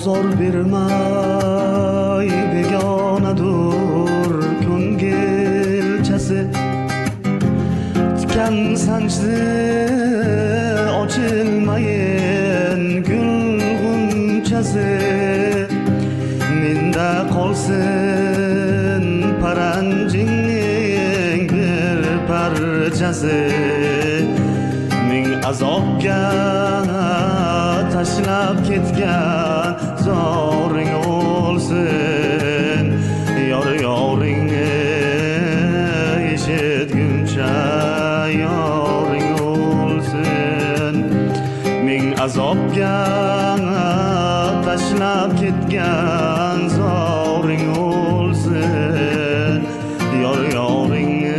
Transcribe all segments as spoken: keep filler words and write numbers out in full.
ozor bermay begonadur ko'ngilchasi tikan sanchdi ochilmayin gul g'unchasi menda qolsin paranjingning bir parchasi ming azobga tashlab ketgan zoring o'lsin yor yoringni eshitguncha yoring o'lsin ming azobga tashlab ketgan zoring o'lsin yor yoringni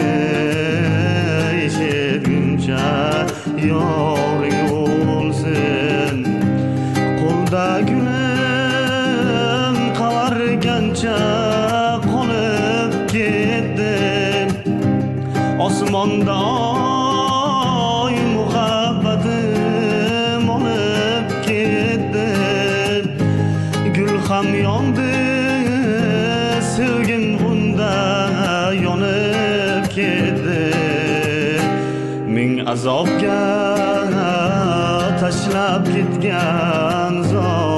eshitguncha yoring o'lsin qo'lda gulim qavargancha qolib ketdim osmonda oy muhabbatim olib ketdi gul ham yondi sevgim unda yonib ketdi ming azobga tashlab ketgan zor